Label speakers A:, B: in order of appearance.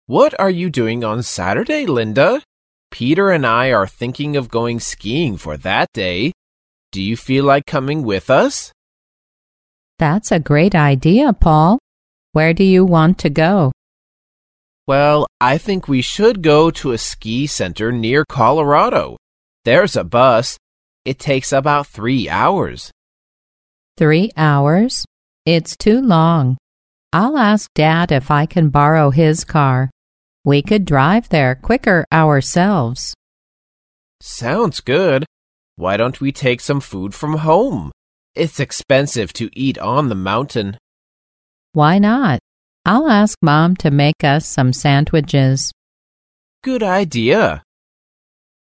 A: What are you doing on Saturday, Linda? Peter and I are thinking of going skiing for that day. Do you feel like coming with us?
B: That's a great idea, Paul. Where do you want to go?
A: Well, I think we should go to a ski center near Colorado. There's a bus. It takes about 3 hours.
B: 3 hours? It's too long. I'll ask Dad if I can borrow his car. We could drive there quicker ourselves.
A: Sounds good. Why don't we take some food from home? It's expensive to eat on the mountain.
B: Why not? I'll ask Mom to make us some sandwiches.
A: Good idea.